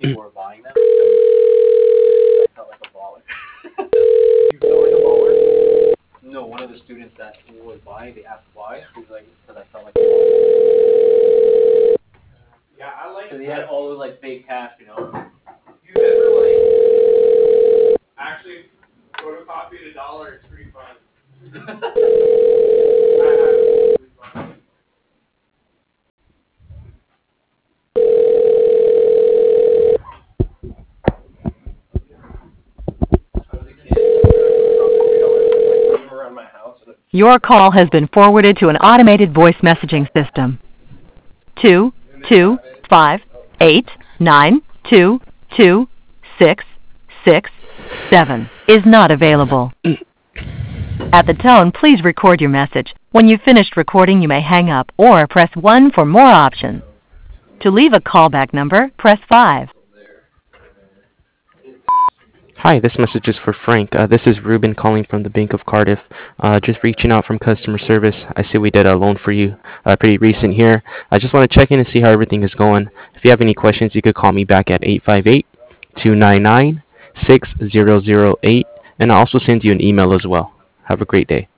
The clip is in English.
who were buying them. I felt like a baller. You felt like a baller? No, one of the students that was buying, they asked why. He's like, because I felt like a baller. Yeah, I like. Because he had all those like fake cash, you know. You ever like actually photocopied $1? It's pretty fun. I have. It's really fun. Your call has been forwarded to an automated voice messaging system. 22589226667 is not available. At the tone, please record your message. When you've finished recording, you may hang up or press 1 for more options. To leave a callback number, press 5. Hi, this message is for Frank. This is Ruben calling from the Bank of Cardiff. Just reaching out from customer service. I see we did a loan for you pretty recent here. I just want to check in and see how everything is going. If you have any questions, you could call me back at 858-299-6008, and I'll also send you an email as well. Have a great day.